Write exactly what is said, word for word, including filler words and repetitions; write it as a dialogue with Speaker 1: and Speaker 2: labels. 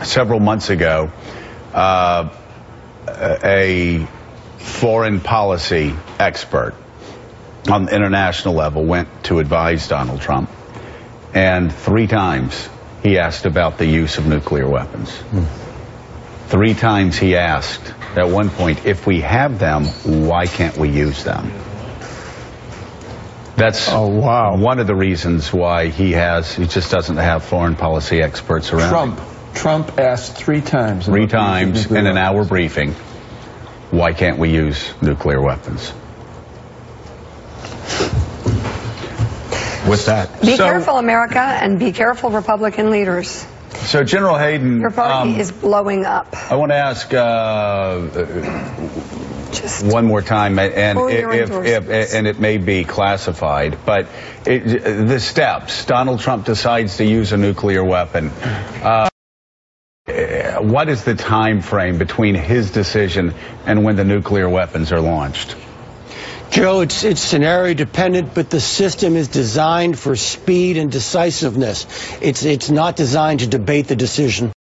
Speaker 1: several months ago, uh, a foreign policy expert on the international level went to advise Donald Trump, and three times he asked about the use of nuclear weapons. Hmm. Three times he asked, at one point, if we have them, why can't we use them? That's
Speaker 2: oh, wow.
Speaker 1: one of the reasons why he has, he just doesn't have foreign policy experts around.
Speaker 2: Trump, Trump asked three times.
Speaker 1: Three times in an hour briefing, why can't we use nuclear weapons? With that.
Speaker 3: Be
Speaker 1: so,
Speaker 3: careful, America, and be careful, Republican leaders.
Speaker 1: So, General Hayden,
Speaker 3: your party
Speaker 1: um,
Speaker 3: is blowing up.
Speaker 1: I want to ask uh, Just one more time, and if, if, if, and it may be classified, but it, the steps. Donald Trump decides to use a nuclear weapon. Uh, what is the time frame between his decision and when the nuclear weapons are launched?
Speaker 4: Joe, it's, it's scenario dependent, but the system is designed for speed and decisiveness. It's, it's not designed to debate the decision.